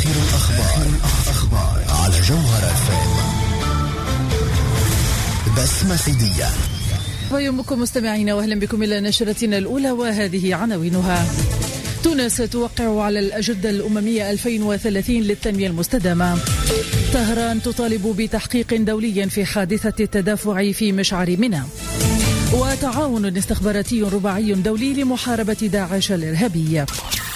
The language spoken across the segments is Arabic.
آخر الأخبار على جوهر FM. بسمة سيدية. ويومكم مستمعينا، وأهلا بكم إلى نشرتنا الأولى، وهذه عناوينها. تونس توقع على الأجندة الأممية 2030 للتنمية المستدامة. طهران تطالب بتحقيق دولي في حادثة التدافع في مشعر منى. وتعاون استخباراتي رباعي دولي لمحاربة داعش الإرهابية.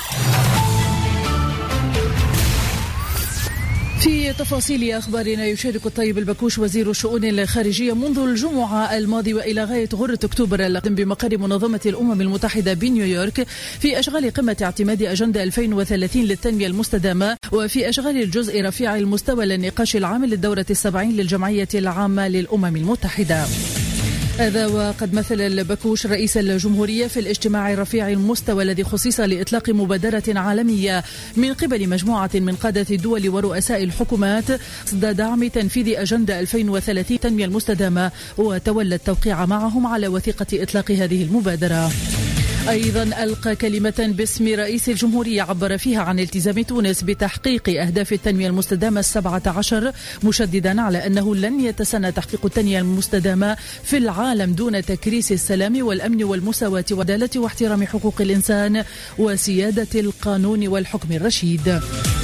في تفاصيل أخبارنا، يشارك الطيب البكوش وزير الشؤون الخارجية منذ الجمعة الماضي وإلى غاية غرة أكتوبر القادم بمقر منظمة الأمم المتحدة بنيويورك في أشغال قمة اعتماد أجندة 2030 للتنمية المستدامة، وفي أشغال الجزء رفيع المستوى للنقاش العام للدورة 70 للجمعية العامة للأمم المتحدة. هذا وقد مثل البكوش رئيس الجمهورية في الاجتماع الرفيع المستوى الذي خصص لإطلاق مبادرة عالمية من قبل مجموعة من قادة الدول ورؤساء الحكومات ضد دعم تنفيذ أجندة 2030 التنمية المستدامة، وتولى التوقيع معهم على وثيقة إطلاق هذه المبادرة. أيضا ألقى كلمة باسم رئيس الجمهورية عبر فيها عن التزام تونس بتحقيق أهداف التنمية المستدامة 17، مشددا على أنه لن يتسنى تحقيق التنمية المستدامة في العالم دون تكريس السلام والأمن والمساواة والعدالة واحترام حقوق الإنسان وسيادة القانون والحكم الرشيد.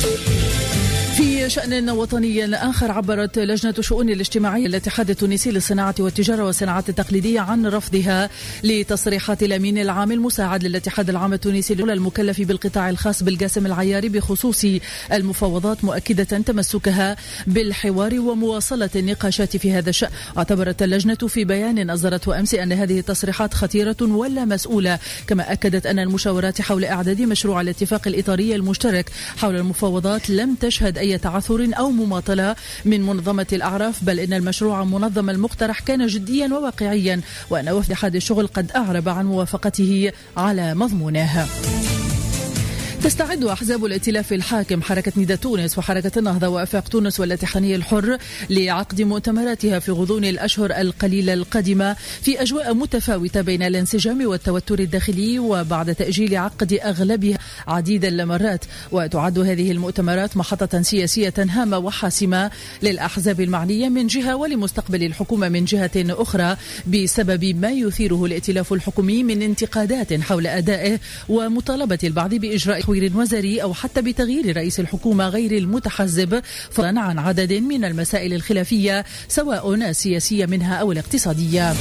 في شأن وطني آخر، عبرت لجنة شؤون الاجتماعية الاتحاد التونسي للصناعة والتجارة والصناعات التقليدية عن رفضها لتصريحات الأمين العام المساعد للاتحاد العام التونسي المكلف بالقطاع الخاص بالقاسم العياري بخصوص المفاوضات، مؤكدة تمسكها بالحوار ومواصلة النقاشات في هذا الشأن. اعتبرت اللجنة في بيان أصدرته أمس أن هذه التصريحات خطيرة ولا مسؤولة، كما أكدت أن المشاورات حول إعداد مشروع الاتفاق الإطاري المشترك حول المفاوضات لم تشهد أي تعثر أو مماطلة من منظمة الأعراف، بل إن المشروع منظم المقترح كان جديا وواقعيا، وأن وفد أحد الشغل قد أعرب عن موافقته على مضمونه. تستعد أحزاب الائتلاف الحاكم حركة ندى تونس وحركة النهضة وإفاق تونس والاتحادية الحر لعقد مؤتمراتها في غضون الأشهر القليلة القادمة في أجواء متفاوتة بين الانسجام والتوتر الداخلي، وبعد تأجيل عقد أغلبها عديد المرات. وتعد هذه المؤتمرات محطة سياسية هامة وحاسمة للأحزاب المعنية من جهة ولمستقبل الحكومة من جهة أخرى، بسبب ما يثيره الائتلاف الحكومي من انتقادات حول أدائه ومطالبة البعض بإجراء تحوير وزاري أو حتى بتغيير رئيس الحكومة غير المتحزب، فضلا عن عدد من المسائل الخلافية سواء سياسية منها أو الاقتصادية.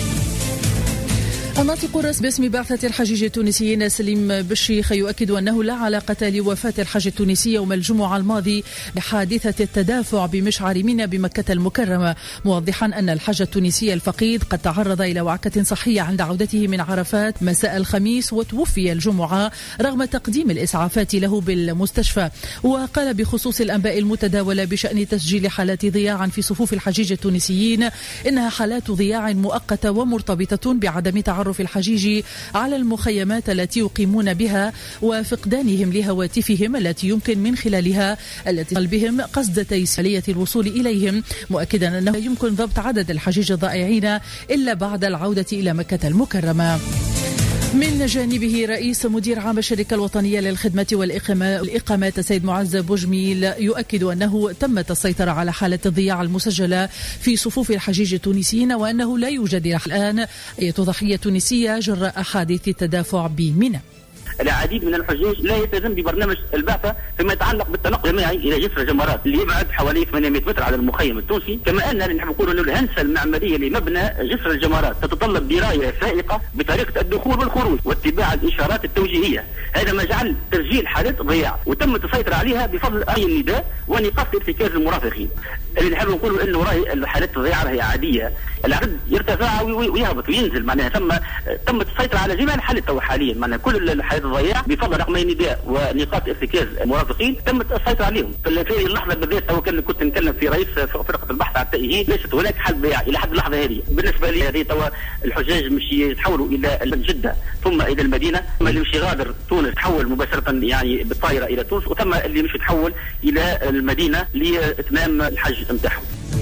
الناطق الرسمي باسم بعثة الحجيج التونسيين سليم بالشيخ يؤكد أنه لا علاقة لوفاة الحج التونسي يوم الجمعة الماضي بحادثة التدافع بمشعر منى بمكة المكرمة، موضحا أن الحج التونسي الفقيد قد تعرض إلى وعكة صحية عند عودته من عرفات مساء الخميس، وتوفي الجمعة رغم تقديم الإسعافات له بالمستشفى. وقال بخصوص الأنباء المتداولة بشأن تسجيل حالات ضياع في صفوف الحجيج التونسيين إنها حالات ضياع مؤقتة ومرتبطة بعدم تعرف الحجيج على المخيمات التي يقيمون بها وفقدانهم لهواتفهم التي يمكن من خلالها الاتصال بهم قصد تيسير الوصول إليهم، مؤكدا أنه يمكن ضبط عدد الحجيج الضائعين إلا بعد العودة إلى مكة المكرمة. من جانبه رئيس مدير عام الشركة الوطنية للخدمة والإقامات السيد معز بوجميل يؤكد أنه تمت السيطرة على حالة الضياع المسجلة في صفوف الحجيج التونسيين، وأنه لا يوجد الآن أي ضحية تونسية جراء حادث التدافع بمنى. العديد من الحجاج لا يلتزم ببرنامج البعثة فيما يتعلق بالتنقل الجماعي إلى جسر جمرات اللي يبعد حوالي 800 متر على المخيم التونسي، كما أن نحن نقول أن الهندسة المعمارية لمبنى جسر الجمرات تتطلب دراية فائقة بطريقة الدخول والخروج واتباع الإشارات التوجيهية، هذا ما جعل تسجيل حالات ضياع وتم السيطرة عليها بفضل أي النداء ونقاط ارتكاز المرافقين. اللي نحب نقول أنه راهي حالات الضياع هي عادية، العدد يرتفع ويهبط وينزل، معناها تمت السيطرة على جميع الحالات حاليا، معناها كل الحالات الضياع بفضل رقمي نداء ونقاط ارتكاز المرافقين تمت السيطرة عليهم. في اللحظة بالذات كنت نتكلم في رئيس فرقة البحث عن التائهين، ليست هناك حل ضياع إلى حد اللحظة هذه. بالنسبة لي هذه توا الحجاج مش يتحولوا إلى جدة ثم إلى المدينة، ثم اللي مش يغادر تونس تحول مباشرة يعني بالطائرة إلى تونس، وثم اللي مش يتحول إلى المدينة لإتمام الحج نتاعهم.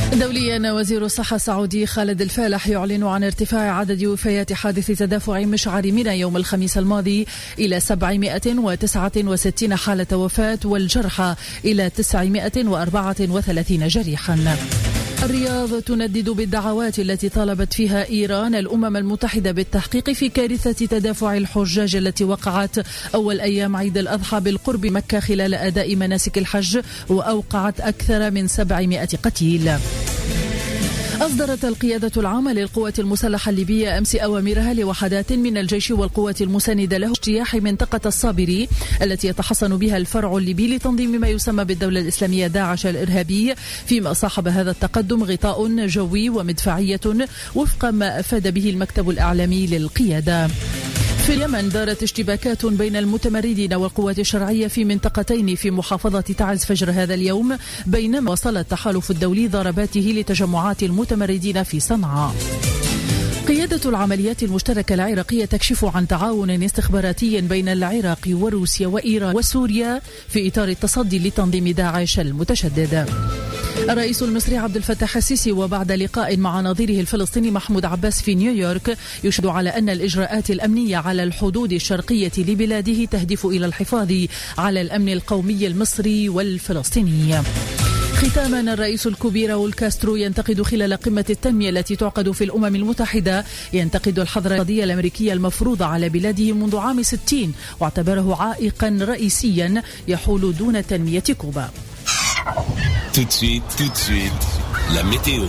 دوليا، وزير الصحة السعودي خالد الفالح يعلن عن ارتفاع عدد وفيات حادث تدافع مشعر منى يوم الخميس الماضي إلى 769 حالة وفاة، والجرحى إلى 934 جريحا. الرياض تندد بالدعوات التي طالبت فيها إيران الأمم المتحدة بالتحقيق في كارثة تدافع الحجاج التي وقعت أول أيام عيد الأضحى بالقرب مكة خلال أداء مناسك الحج، وأوقعت أكثر من 700 قتيل. أصدرت القيادة العامة للقوات المسلحة الليبية أمس أوامرها لوحدات من الجيش والقوات المساندة له اجتياح منطقة الصابري التي يتحصن بها الفرع الليبي لتنظيم ما يسمى بالدولة الإسلامية داعش الإرهابي، فيما صاحب هذا التقدم غطاء جوي ومدفعية وفق ما أفاد به المكتب الإعلامي للقيادة. في اليمن دارت اشتباكات بين المتمردين والقوات الشرعية في منطقتين في محافظة تعز فجر هذا اليوم، بينما وصل التحالف الدولي ضرباته لتجمعات المتمردين في صنعاء. قيادة العمليات المشتركة العراقية تكشف عن تعاون استخباراتي بين العراق وروسيا وإيران وسوريا في إطار التصدي لتنظيم داعش المتشدد. الرئيس المصري عبد الفتاح السيسي وبعد لقاء مع نظيره الفلسطيني محمود عباس في نيويورك يشهد على أن الإجراءات الأمنية على الحدود الشرقية لبلاده تهدف إلى الحفاظ على الأمن القومي المصري والفلسطيني. ختاما، الرئيس الكوبي راؤول كاسترو ينتقد خلال قمة التنمية التي تعقد في الأمم المتحدة الحظر الاقتصادي الأمريكي المفروض على بلاده منذ عام 60، واعتبره عائقا رئيسيا يحول دون تنمية كوبا. Tout de suite, la météo.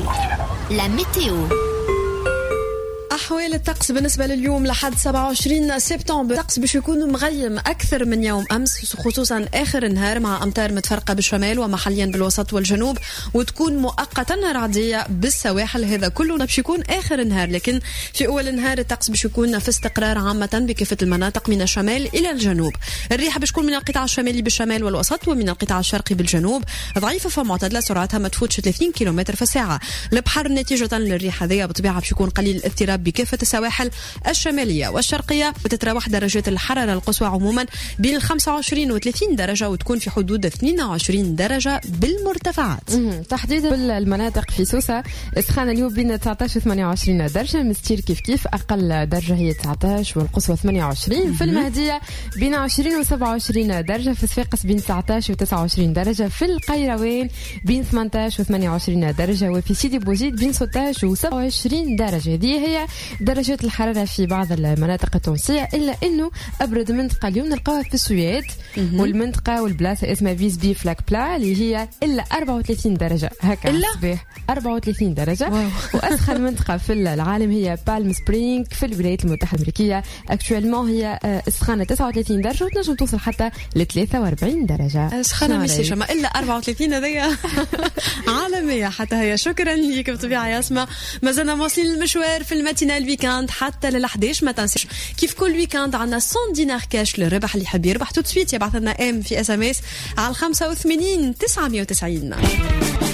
أحوال الطقس بالنسبة لليوم لحد 27 سبتمبر. الطقس باش يكون مغيم أكثر من يوم أمس، خصوصا آخر النهار مع أمطار متفرقة بالشمال ومحليا بالوسط والجنوب، وتكون مؤقتا رعدية بالسواحل. هذا كله باش يكون آخر النهار، لكن في أول النهار الطقس باش يكون في استقرار عامة بكافة المناطق من الشمال إلى الجنوب. الريح باش تكون من القطاع الشمالي بالشمال والوسط ومن القطاع الشرقي بالجنوب، ضعيفة فمعتدلة، سرعتها ما تفوتش 30 كيلومتر في الساعة. البحر نتيجة للريح هذه بطبيعة باش يكون قليل الاضطراب بكافة السواحل الشمالية والشرقية، وتتراوح درجات الحرارة القصوى عموما بين 25 و 30 درجة، وتكون في حدود 22 درجة بالمرتفعات. تحديدا بالمناطق في سوسة السخانة اليوم بين 19 و 28 درجة، مستير كيف أقل درجة هي 19 والقصوى 28. في المهدية بين 20 و 27 درجة، في صفاقس بين 19 و 29 درجة، في القيروان بين 18 و 28 درجة، وفي سيدي بوزيد بين 16 و 27 درجة. هذه هي درجات الحرارة في بعض المناطق التونسية، إلا أنه أبرد منطقة اليوم نلقاها في السويد والمنطقة والبلاصة اسمها فيسبي فلاك بلا اللي هي إلا 34 درجة هكا الصباح، 34 درجة. وأسخن منطقة في العالم هي بالم سبرينغ في الولايات المتحدة الأمريكية، اكتوالمون هي السخانة 39 درجة وتنجم توصل حتى ل 43 درجة. سخانة ميسيش أما إلا 34 هذيا عالمية حتى هي. شكرا ليك بطبيعة يا اسماء. ما زلنا مواصلين المشوار في الماتينال الويكاند حتى لل11. ما تنسيش كيف كل ويكاند عنا 100 دينار كاش للربح، اللي يحب يربح تو سويت يبعث لنا ام في SMS على 85 990.